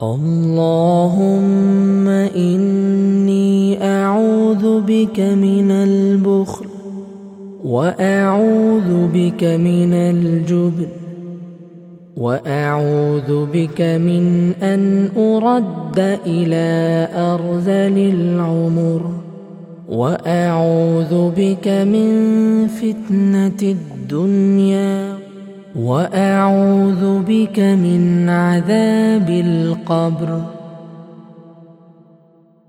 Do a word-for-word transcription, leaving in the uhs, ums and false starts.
اللهم إني أعوذ بك من البخل، وأعوذ بك من الجبن، وأعوذ بك من أن أرد إلى أرذل العمر، وأعوذ بك من فتنة الدنيا، وأعوذ بك من عذاب القبر.